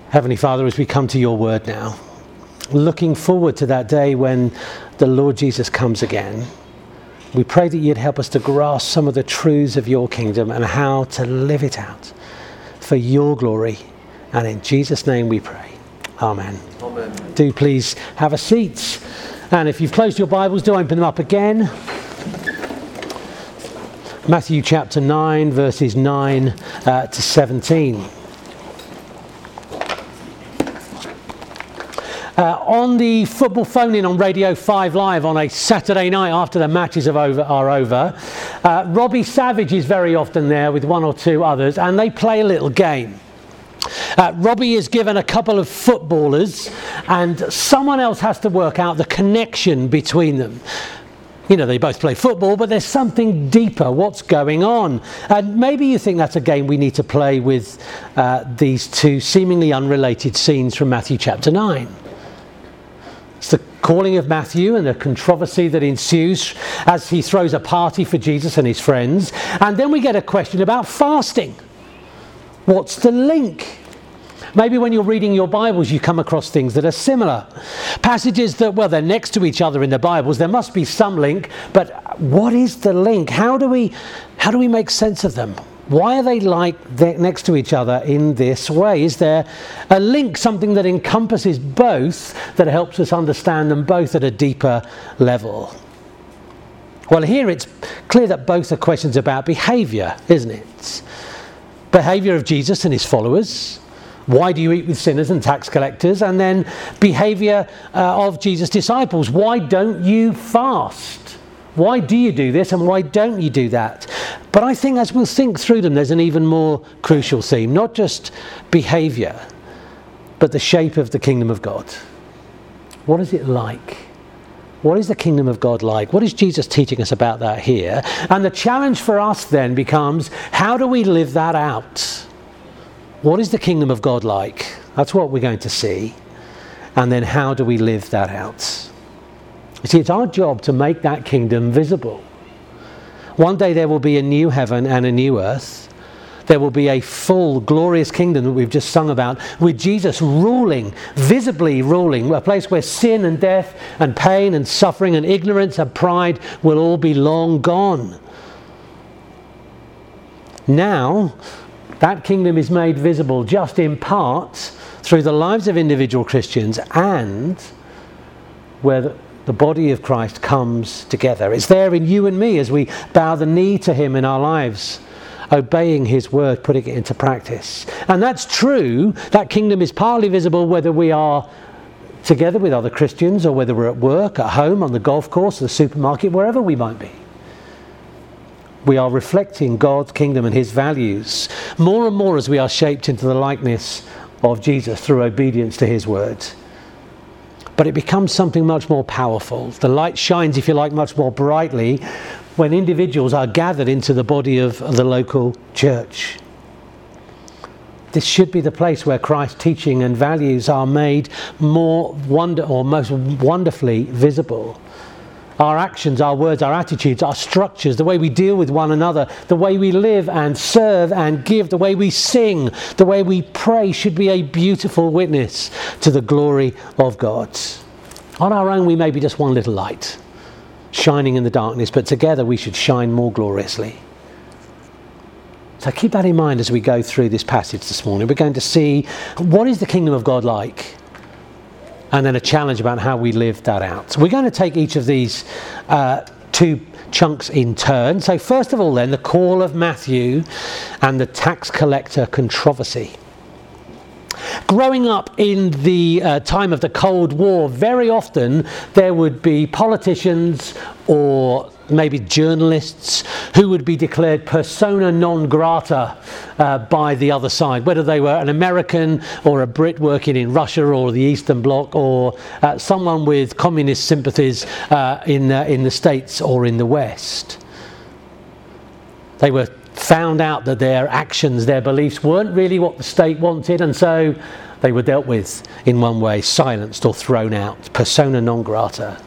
Heavenly Father, as we come to your word now, looking forward to that day when the Lord Jesus comes again, we pray that you'd help us to grasp some of the truths of your kingdom and how to live it out for your glory. And in Jesus' name we pray. Amen. Amen. Do please have a seat. And if you've closed your Bibles, do open them up again. Matthew chapter 9, verses 9 to 17. On the football phone-in on Radio 5 Live on a Saturday night after the matches are over, Robbie Savage is very often there with one or two others, and they play a little game. Robbie is given a couple of footballers, and someone else has to work out the connection between them. You know, they both play football, but there's something deeper. What's going on? And maybe you think that's a game we need to play with these two seemingly unrelated scenes from Matthew chapter 9. It's the calling of Matthew and the controversy that ensues as he throws a party for Jesus and his friends. And then we get a question about fasting. What's the link? Maybe when you're reading your Bibles, you come across things that are similar. Passages that, well, they're next to each other in the Bibles. There must be some link, but what is the link? How do we make sense of them? Why are they next to each other in this way? Is there a link, something that encompasses both, that helps us understand them both at a deeper level? Well, here it's clear that both are questions about behaviour, isn't it? Behaviour of Jesus and his followers. Why do you eat with sinners and tax collectors? And then behaviour of Jesus' disciples. Why don't you fast? Why do you do this and why don't you do that? But I think as we'll think through them, there's an even more crucial theme. Not just behaviour, but the shape of the kingdom of God. What is it like? What is the kingdom of God like? What is Jesus teaching us about that here? And the challenge for us then becomes, how do we live that out? What is the kingdom of God like? That's what we're going to see. And then how do we live that out? You see, it's our job to make that kingdom visible. One day there will be a new heaven and a new earth. There will be a full, glorious kingdom that we've just sung about, with Jesus ruling, visibly ruling, a place where sin and death and pain and suffering and ignorance and pride will all be long gone. Now, that kingdom is made visible just in part through the lives of individual Christians and where the body of Christ comes together. It's there in you and me as we bow the knee to him in our lives, obeying his word, putting it into practice. And that's true. That kingdom is partly visible whether we are together with other Christians or whether we're at work, at home, on the golf course, the supermarket, wherever we might be. We are reflecting God's kingdom and his values more and more as we are shaped into the likeness of Jesus through obedience to his word. But it becomes something much more powerful. The light shines, if you like, much more brightly when individuals are gathered into the body of the local church. This should be the place where Christ's teaching and values are made most wonderfully visible. Our actions, our words, our attitudes, our structures, the way we deal with one another, the way we live and serve and give, the way we sing, the way we pray should be a beautiful witness to the glory of God. On our own, we may be just one little light, shining in the darkness, but together we should shine more gloriously. So keep that in mind as we go through this passage this morning. We're going to see what is the kingdom of God like, and then a challenge about how we live that out. So we're going to take each of these two chunks in turn. So first of all then, the call of Matthew and the tax collector controversy. Growing up in the time of the Cold War, very often there would be politicians or maybe journalists who would be declared persona non grata by the other side, whether they were an American or a Brit working in Russia or the Eastern Bloc, or someone with communist sympathies in the States or in the West. They were found out that their actions, their beliefs weren't really what the state wanted, and so they were dealt with in one way, silenced or thrown out, persona non grata.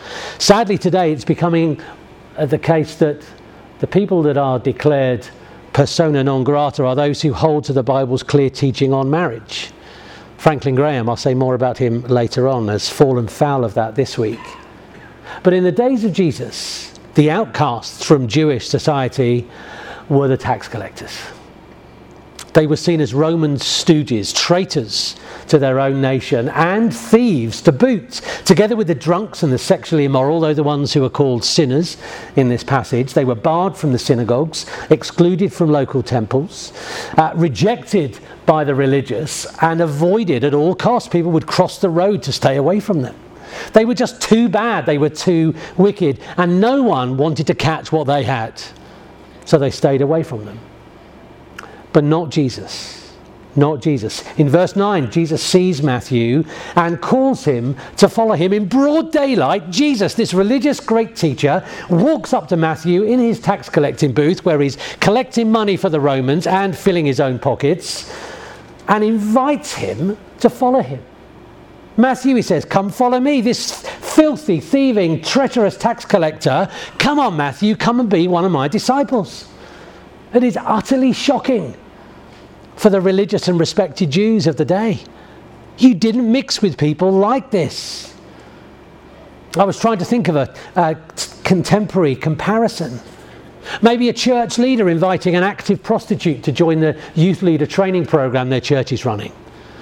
Sadly today it's becoming the case that the people that are declared persona non grata are those who hold to the Bible's clear teaching on marriage. Franklin Graham, I'll say more about him later on, has fallen foul of that this week. But in the days of Jesus, the outcasts from Jewish society were the tax collectors. They were seen as Roman stooges, traitors to their own nation, and thieves to boot. Together with the drunks and the sexually immoral, those are the ones who are called sinners in this passage. They were barred from the synagogues, excluded from local temples, rejected by the religious, and avoided at all costs. People would cross the road to stay away from them. They were just too bad, they were too wicked, and no one wanted to catch what they had. So they stayed away from them. But not Jesus. Not Jesus. In verse 9, Jesus sees Matthew and calls him to follow him in broad daylight. Jesus, this religious great teacher, walks up to Matthew in his tax collecting booth where he's collecting money for the Romans and filling his own pockets, and invites him to follow him. Matthew, he says, come follow me, this filthy, thieving, treacherous tax collector. Come on, Matthew, come and be one of my disciples. It is utterly shocking for the religious and respected Jews of the day. You didn't mix with people like this. I was trying to think of a contemporary comparison. Maybe a church leader inviting an active prostitute to join the youth leader training program their church is running.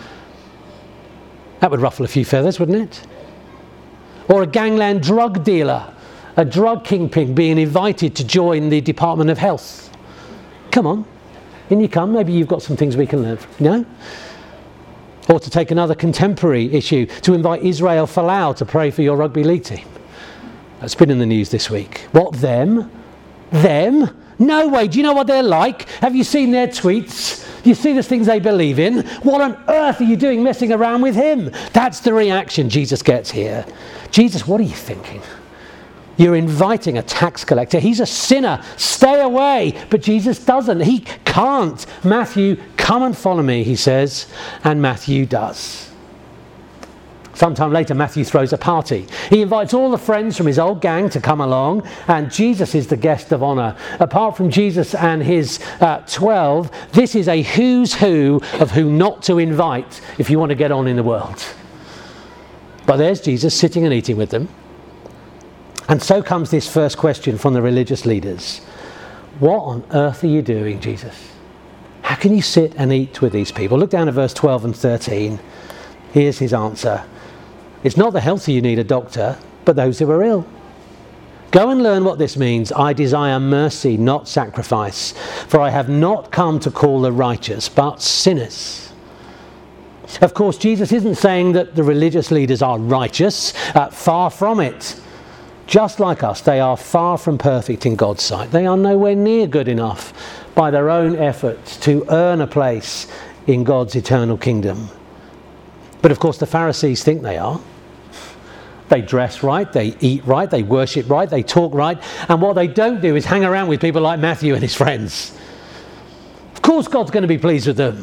That would ruffle a few feathers, wouldn't it? Or a gangland drug dealer, a drug kingpin being invited to join the Department of Health. Come on, in you come. Maybe you've got some things we can learn. No? Or to take another contemporary issue, to invite Israel Folau to pray for your rugby league team. That's been in the news this week. What, them? Them? No way. Do you know what they're like? Have you seen their tweets? You see the things they believe in? What on earth are you doing messing around with him? That's the reaction Jesus gets here. Jesus, what are you thinking? You're inviting a tax collector. He's a sinner. Stay away. But Jesus doesn't. He can't. Matthew, come and follow me, he says. And Matthew does. Sometime later, Matthew throws a party. He invites all the friends from his old gang to come along, and Jesus is the guest of honour. Apart from Jesus and his 12, this is a who's who of who not to invite if you want to get on in the world. But there's Jesus sitting and eating with them. And so comes this first question from the religious leaders. What on earth are you doing, Jesus? How can you sit and eat with these people? Look down at verse 12 and 13. Here's his answer. It's not the healthy you need a doctor, but those who are ill. Go and learn what this means. I desire mercy, not sacrifice. For I have not come to call the righteous, but sinners. Of course, Jesus isn't saying that the religious leaders are righteous. Far from it. Just like us, they are far from perfect in God's sight. They are nowhere near good enough by their own efforts to earn a place in God's eternal kingdom. But of course the Pharisees think they are. They dress right, they eat right, they worship right, they talk right, and what they don't do is hang around with people like Matthew and his friends. Of course God's going to be pleased with them.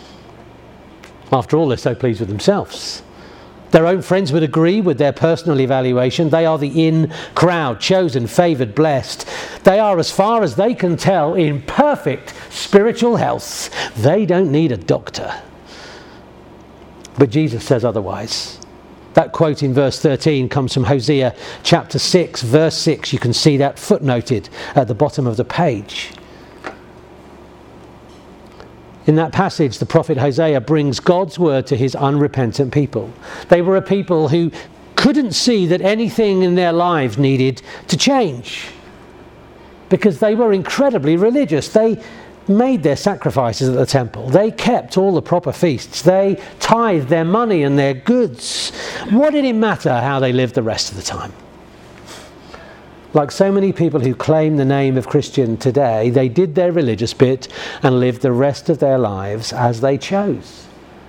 After all, they're so pleased with themselves. Their own friends would agree with their personal evaluation. They are the in crowd, chosen, favoured, blessed. They are, as far as they can tell, in perfect spiritual health. They don't need a doctor. But Jesus says otherwise. That quote in verse 13 comes from Hosea chapter 6, verse 6. You can see that footnoted at the bottom of the page. In that passage, the prophet Hosea brings God's word to his unrepentant people. They were a people who couldn't see that anything in their lives needed to change because they were incredibly religious. They made their sacrifices at the temple. They kept all the proper feasts. They tithed their money and their goods. What did it matter how they lived the rest of the time? Like so many people who claim the name of Christian today, they did their religious bit and lived the rest of their lives as they chose.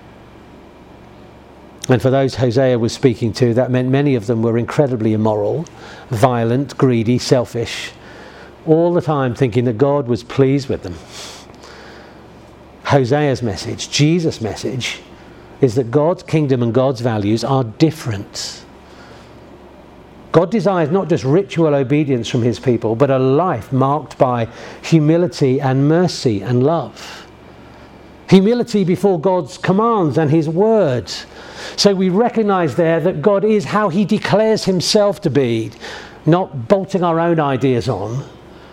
And for those Hosea was speaking to, that meant many of them were incredibly immoral, violent, greedy, selfish, all the time thinking that God was pleased with them. Hosea's message, Jesus' message, is that God's kingdom and God's values are different. God desires not just ritual obedience from his people, but a life marked by humility and mercy and love. Humility before God's commands and his word. So we recognize there that God is how he declares himself to be, not bolting our own ideas on.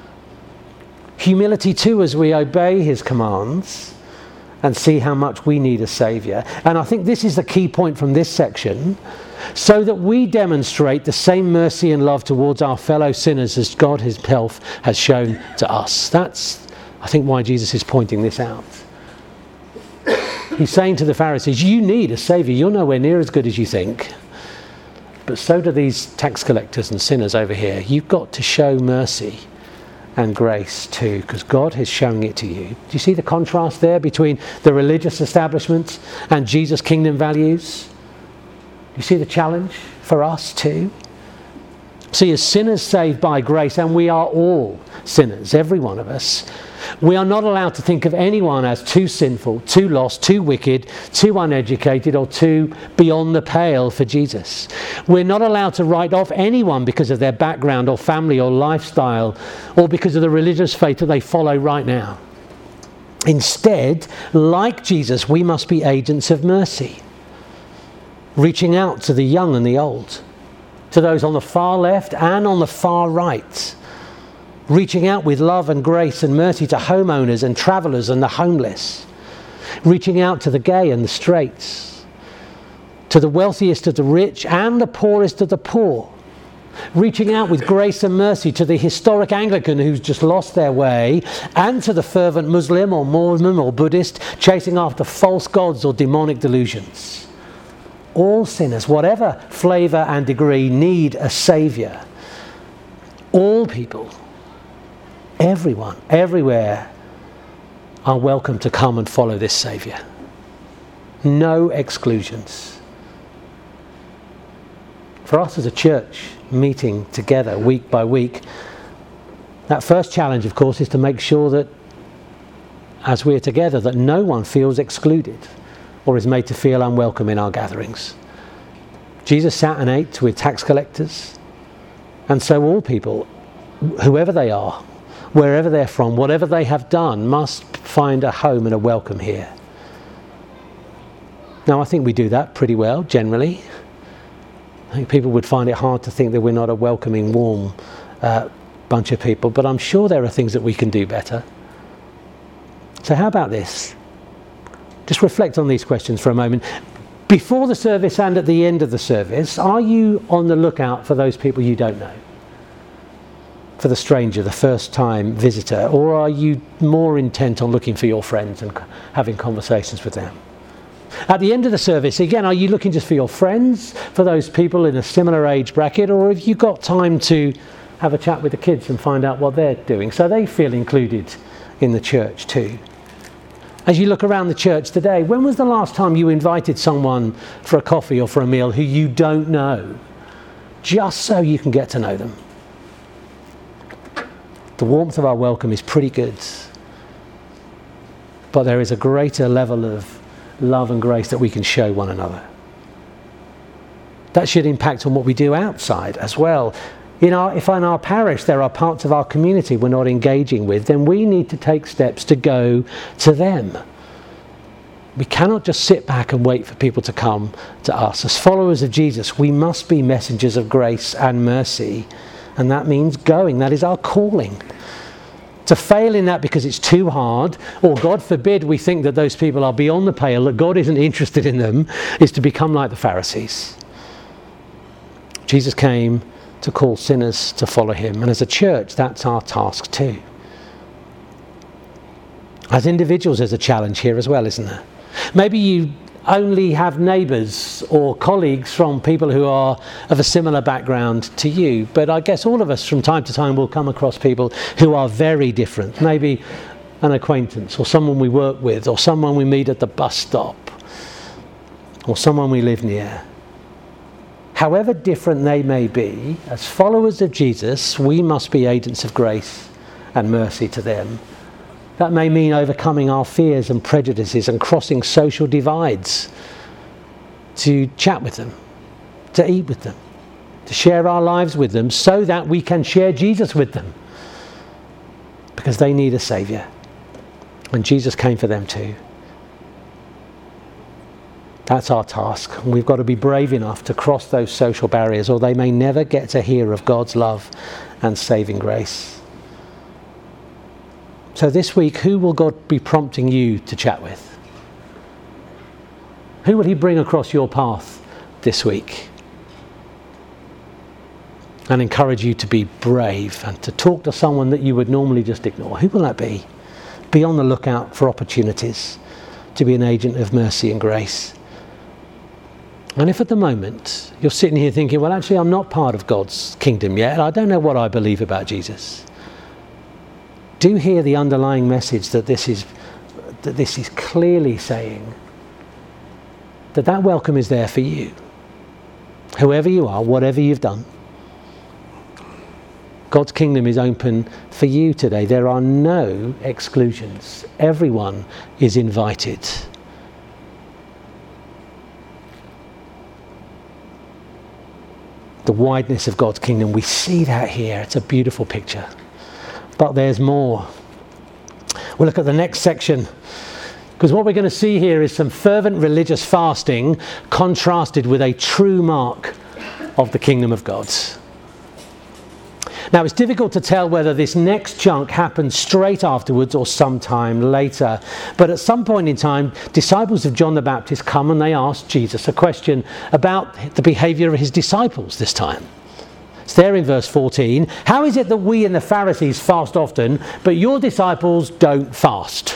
Humility too as we obey his commands and see how much we need a saviour. And I think this is the key point from this section, so that we demonstrate the same mercy and love towards our fellow sinners as God himself has shown to us. That's, I think, why Jesus is pointing this out. He's saying to the Pharisees, you need a saviour. You're nowhere near as good as you think. But so do these tax collectors and sinners over here. You've got to show mercy and grace too, because God is showing it to you. Do you see the contrast there between the religious establishment and Jesus' kingdom values? You see the challenge for us too? See, as sinners saved by grace, and we are all sinners, every one of us, we are not allowed to think of anyone as too sinful, too lost, too wicked, too uneducated, or too beyond the pale for Jesus. We're not allowed to write off anyone because of their background or family or lifestyle, or because of the religious faith that they follow right now. Instead, like Jesus, we must be agents of mercy, reaching out to the young and the old, to those on the far left and on the far right, reaching out with love and grace and mercy to homeowners and travellers and the homeless, reaching out to the gay and the straights, to the wealthiest of the rich and the poorest of the poor, reaching out with grace and mercy to the historic Anglican who's just lost their way, and to the fervent Muslim or Mormon or Buddhist chasing after false gods or demonic delusions. All sinners, whatever flavour and degree, need a saviour. All people, everyone, everywhere, are welcome to come and follow this saviour. No exclusions. For us as a church, meeting together week by week, that first challenge, of course, is to make sure that as we're together, that no one feels excluded or is made to feel unwelcome in our gatherings. Jesus sat and ate with tax collectors, and so all people, whoever they are, wherever they're from, whatever they have done, must find a home and a welcome here. Now, I think we do that pretty well, generally. I think people would find it hard to think that we're not a welcoming, warm bunch of people, but I'm sure there are things that we can do better. So how about this? Just reflect on these questions for a moment. Before the service and at the end of the service, are you on the lookout for those people you don't know? For the stranger, the first-time visitor? Or are you more intent on looking for your friends and having conversations with them? At the end of the service, again, are you looking just for your friends, for those people in a similar age bracket, or have you got time to have a chat with the kids and find out what they're doing so they feel included in the church too? As you look around the church today, when was the last time you invited someone for a coffee or for a meal who you don't know, just so you can get to know them? The warmth of our welcome is pretty good, but there is a greater level of love and grace that we can show one another. That should impact on what we do outside as well. If in our parish there are parts of our community we're not engaging with, then we need to take steps to go to them. We cannot just sit back and wait for people to come to us. As followers of Jesus, we must be messengers of grace and mercy, and that means going. That is our calling. To fail in that because it's too hard, or God forbid we think that those people are beyond the pale, that God isn't interested in them, is to become like the Pharisees. Jesus came to call sinners to follow him, and as a church, that's our task too. As individuals, there's a challenge here as well, isn't there? Maybe you only have neighbours or colleagues from people who are of a similar background to you, but I guess all of us from time to time will come across people who are very different. Maybe an acquaintance, or someone we work with, or someone we meet at the bus stop, or someone we live near. However different they may be, as followers of Jesus, we must be agents of grace and mercy to them. That may mean overcoming our fears and prejudices and crossing social divides, to chat with them, to eat with them, to share our lives with them so that we can share Jesus with them. Because they need a Saviour. And Jesus came for them too. That's our task. And we've got to be brave enough to cross those social barriers, or they may never get to hear of God's love and saving grace. So this week, who will God be prompting you to chat with? Who will he bring across your path this week? And encourage you to be brave and to talk to someone that you would normally just ignore. Who will that be? Be on the lookout for opportunities to be an agent of mercy and grace. And if at the moment you're sitting here thinking, well, actually I'm not part of God's kingdom yet, I don't know what I believe about Jesus, do hear the underlying message that this is clearly saying that welcome is there for you. Whoever you are, whatever you've done, God's kingdom is open for you today. There are no exclusions. Everyone is invited. The wideness of God's kingdom, we see that here. It's a beautiful picture. But there's more. We'll look at the next section, because what we're going to see here is some fervent religious fasting contrasted with a true mark of the kingdom of God. Now, it's difficult to tell whether this next chunk happens straight afterwards or sometime later. But at some point in time, disciples of John the Baptist come and they ask Jesus a question about the behaviour of his disciples this time. It's there in verse 14. How is it that we and the Pharisees fast often, but your disciples don't fast?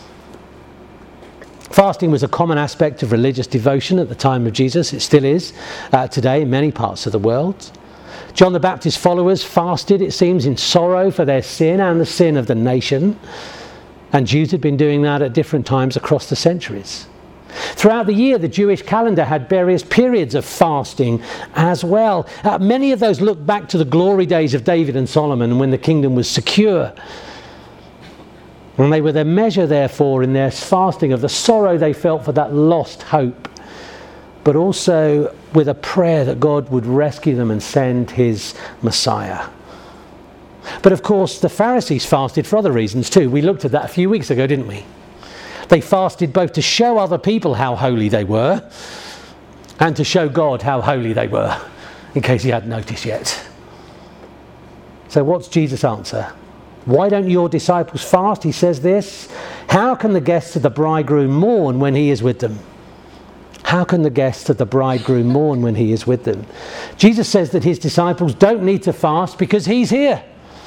Fasting was a common aspect of religious devotion at the time of Jesus. It still is today in many parts of the world. John the Baptist's followers fasted, it seems, in sorrow for their sin and the sin of the nation. And Jews had been doing that at different times across the centuries. Throughout the year, the Jewish calendar had various periods of fasting as well. Many of those look back to the glory days of David and Solomon when the kingdom was secure. And they were their measure, therefore, in their fasting of the sorrow they felt for that lost hope, but also with a prayer that God would rescue them and send his Messiah. But of course, the Pharisees fasted for other reasons too. We looked at that a few weeks ago, didn't we? They fasted both to show other people how holy they were and to show God how holy they were, in case you hadn't noticed yet. So what's Jesus' answer? Why don't your disciples fast? He says this: how can the guests of the bridegroom mourn when he is with them? How can the guests of the bridegroom mourn when he is with them? Jesus says that his disciples don't need to fast because he's here.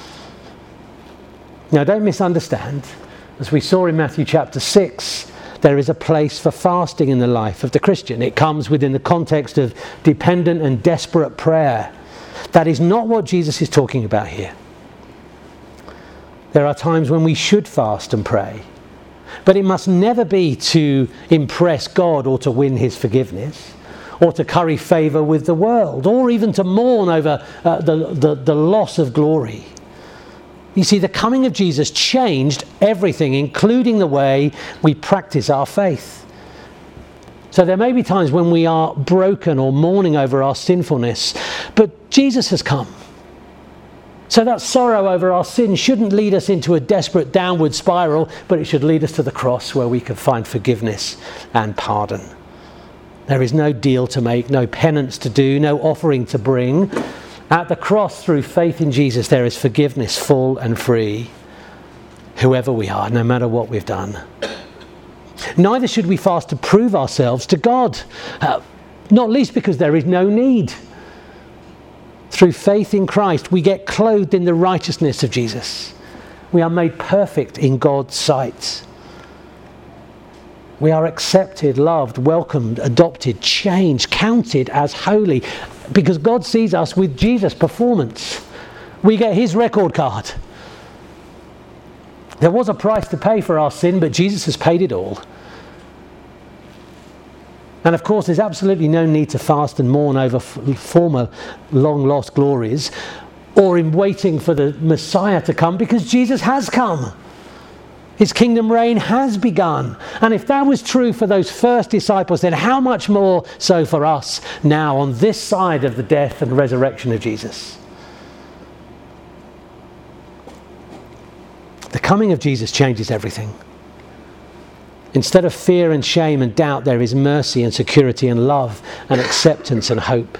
Now, don't misunderstand. As we saw in Matthew chapter 6, there is a place for fasting in the life of the Christian. It comes within the context of dependent and desperate prayer. That is not what Jesus is talking about here. There are times when we should fast and pray. But it must never be to impress God or to win his forgiveness, or to curry favour with the world, or even to mourn over the loss of glory. You see, the coming of Jesus changed everything, including the way we practice our faith. So there may be times when we are broken or mourning over our sinfulness, but Jesus has come. So that sorrow over our sin shouldn't lead us into a desperate downward spiral, but it should lead us to the cross where we can find forgiveness and pardon. There is no deal to make, no penance to do, no offering to bring. At the cross, through faith in Jesus, there is forgiveness full and free, whoever we are, no matter what we've done. Neither should we fast to prove ourselves to God, not least because there is no need. Through faith in Christ, we get clothed in the righteousness of Jesus. We are made perfect in God's sight. We are accepted, loved, welcomed, adopted, changed, counted as holy, because God sees us with Jesus' performance. We get his record card. There was a price to pay for our sin, but Jesus has paid it all. And of course, there's absolutely no need to fast and mourn over former long-lost glories, or in waiting for the Messiah to come, because Jesus has come. His kingdom reign has begun. And if that was true for those first disciples, then how much more so for us now on this side of the death and resurrection of Jesus? The coming of Jesus changes everything. Instead of fear and shame and doubt, there is mercy and security and love and acceptance and hope.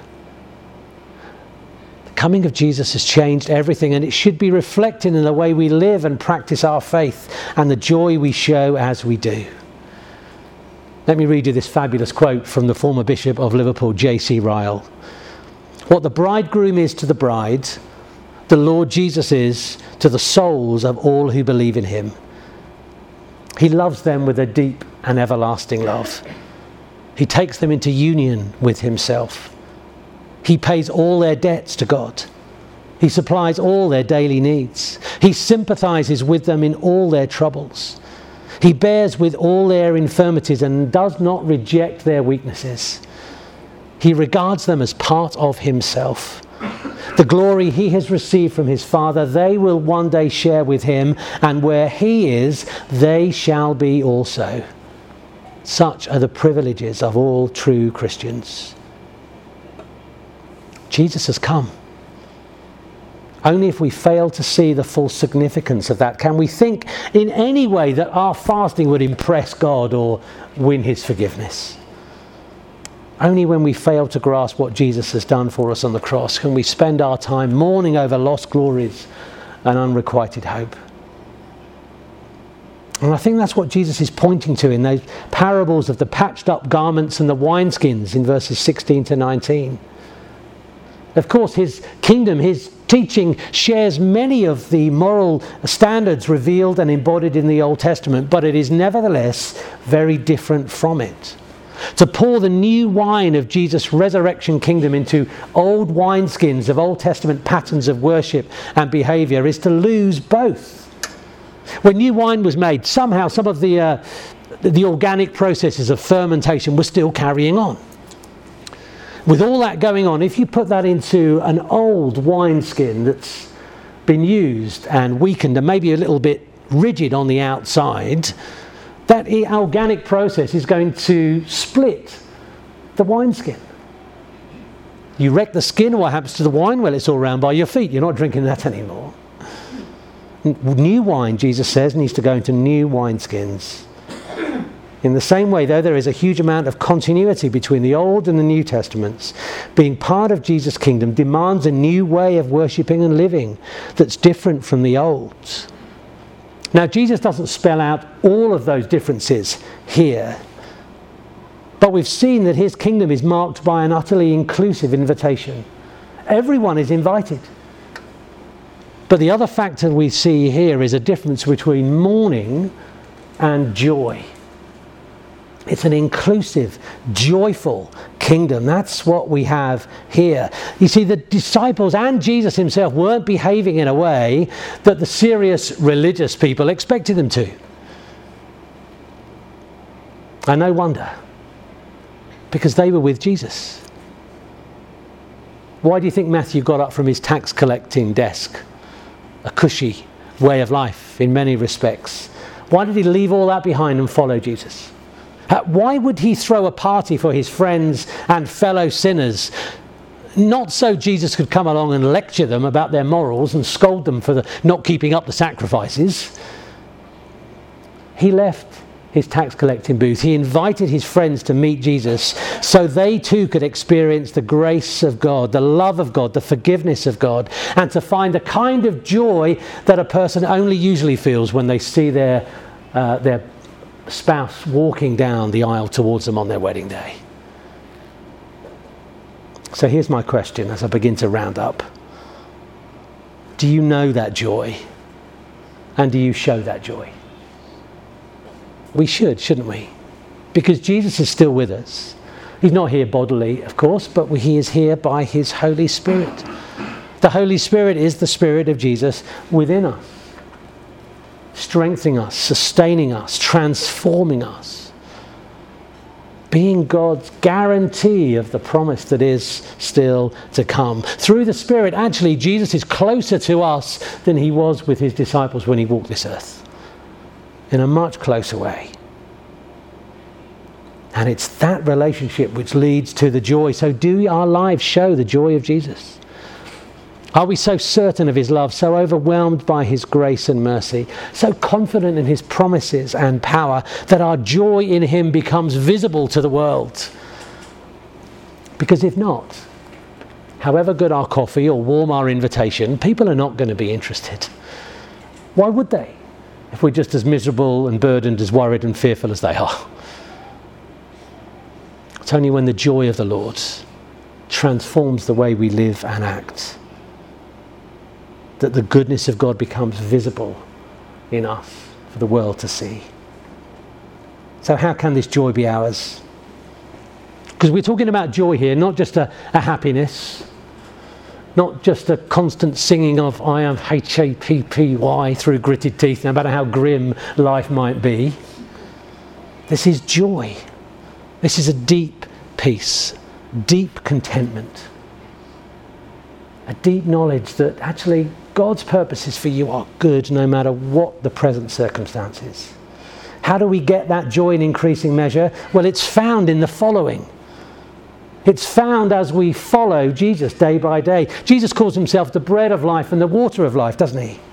The coming of Jesus has changed everything, and it should be reflected in the way we live and practice our faith and the joy we show as we do. Let me read you this fabulous quote from the former Bishop of Liverpool, J.C. Ryle. What the bridegroom is to the bride, the Lord Jesus is to the souls of all who believe in him. He loves them with a deep and everlasting love. He takes them into union with himself. He pays all their debts to God. He supplies all their daily needs. He sympathizes with them in all their troubles. He bears with all their infirmities and does not reject their weaknesses. He regards them as part of himself. The glory he has received from his Father, they will one day share with him, and where he is, they shall be also. Such are the privileges of all true Christians. Jesus has come. Only if we fail to see the full significance of that can we think in any way that our fasting would impress God or win his forgiveness. Only when we fail to grasp what Jesus has done for us on the cross can we spend our time mourning over lost glories and unrequited hope. And I think that's what Jesus is pointing to in those parables of the patched up garments and the wineskins in verses 16 to 19. Of course, his kingdom, his teaching shares many of the moral standards revealed and embodied in the Old Testament, but it is nevertheless very different from it. To pour the new wine of Jesus' resurrection kingdom into old wineskins of Old Testament patterns of worship and behaviour is to lose both. When new wine was made, somehow some of the organic processes of fermentation were still carrying on. With all that going on, if you put that into an old wineskin that's been used and weakened and maybe a little bit rigid on the outside, that organic process is going to split the wineskin. You wreck the skin, what happens to the wine? Well, it's all round by your feet. You're not drinking that anymore. New wine, Jesus says, needs to go into new wineskins. In the same way, though, there is a huge amount of continuity between the Old and the New Testaments. Being part of Jesus' kingdom demands a new way of worshipping and living that's different from the Old. Now, Jesus doesn't spell out all of those differences here, but we've seen that his kingdom is marked by an utterly inclusive invitation. Everyone is invited. But the other factor we see here is a difference between mourning and joy. It's an inclusive, joyful kingdom. That's what we have here. You see, the disciples and Jesus himself weren't behaving in a way that the serious religious people expected them to. And no wonder, because they were with Jesus. Why do you think Matthew got up from his tax collecting desk? A cushy way of life in many respects. Why did he leave all that behind and follow Jesus? Why would he throw a party for his friends and fellow sinners? Not so Jesus could come along and lecture them about their morals and scold them for not keeping up the sacrifices. He left his tax collecting booth. He invited his friends to meet Jesus so they too could experience the grace of God, the love of God, the forgiveness of God, and to find the kind of joy that a person only usually feels when they see their spouse walking down the aisle towards them on their wedding day. So here's my question as I begin to round up. Do you know that joy? And do you show that joy? We should, shouldn't we? Because Jesus is still with us. He's not here bodily, of course, but he is here by his Holy Spirit. The Holy Spirit is the Spirit of Jesus within us, strengthening us, sustaining us, transforming us, being God's guarantee of the promise that is still to come. Through the Spirit, actually, Jesus is closer to us than he was with his disciples when he walked this earth. in a much closer way. And it's that relationship which leads to the joy. So do our lives show the joy of Jesus? Are we so certain of his love, so overwhelmed by his grace and mercy, so confident in his promises and power that our joy in him becomes visible to the world? Because if not, however good our coffee or warm our invitation, people are not going to be interested. Why would they, if we're just as miserable and burdened, as worried and fearful as they are? It's only when the joy of the Lord transforms the way we live and act that the goodness of God becomes visible in us for the world to see. So how can this joy be ours? Because we're talking about joy here, not just a happiness, not just a constant singing of I am Happy through gritted teeth, no matter how grim life might be. This is joy. This is a deep peace, deep contentment, a deep knowledge that actually God's purposes for you are good no matter what the present circumstances. How do we get that joy in increasing measure? Well, it's found in the following. It's found as we follow Jesus day by day. Jesus calls himself the bread of life and the water of life, doesn't he?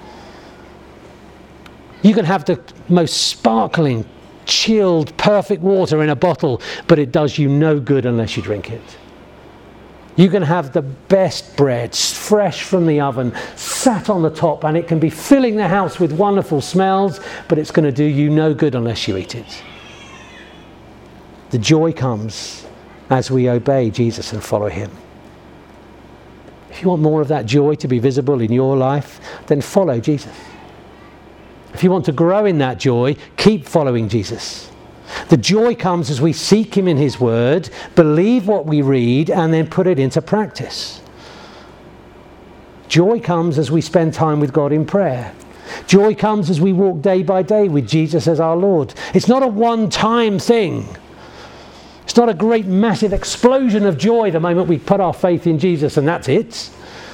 You can have the most sparkling, chilled, perfect water in a bottle, but it does you no good unless you drink it. You can have the best bread, fresh from the oven, sat on the top, and it can be filling the house with wonderful smells, but it's going to do you no good unless you eat it. The joy comes as we obey Jesus and follow him. If you want more of that joy to be visible in your life, then follow Jesus. If you want to grow in that joy, keep following Jesus. The joy comes as we seek him in his word, believe what we read, and then put it into practice. Joy comes as we spend time with God in prayer. Joy comes as we walk day by day with Jesus as our Lord. It's not a one-time thing. It's not a great massive explosion of joy the moment we put our faith in Jesus and that's it.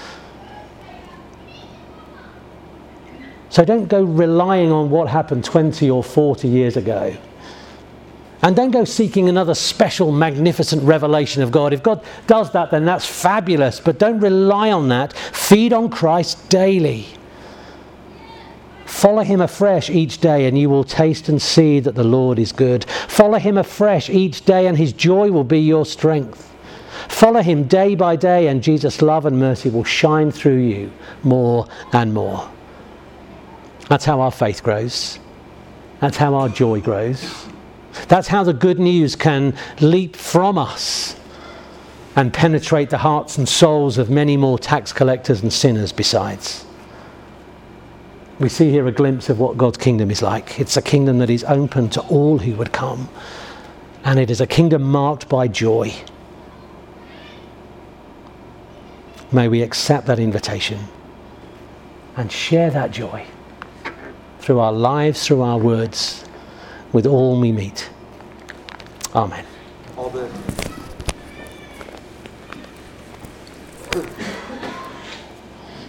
So don't go relying on what happened 20 or 40 years ago. And don't go seeking another special, magnificent revelation of God. If God does that, then that's fabulous. But don't rely on that. Feed on Christ daily. Follow him afresh each day and you will taste and see that the Lord is good. Follow him afresh each day and his joy will be your strength. Follow him day by day and Jesus' love and mercy will shine through you more and more. That's how our faith grows. That's how our joy grows. That's how the good news can leap from us and penetrate the hearts and souls of many more tax collectors and sinners besides. We see here a glimpse of what God's kingdom is like. It's a kingdom that is open to all who would come. And it is a kingdom marked by joy. May we accept that invitation and share that joy through our lives, through our words, with all we meet. Amen. All the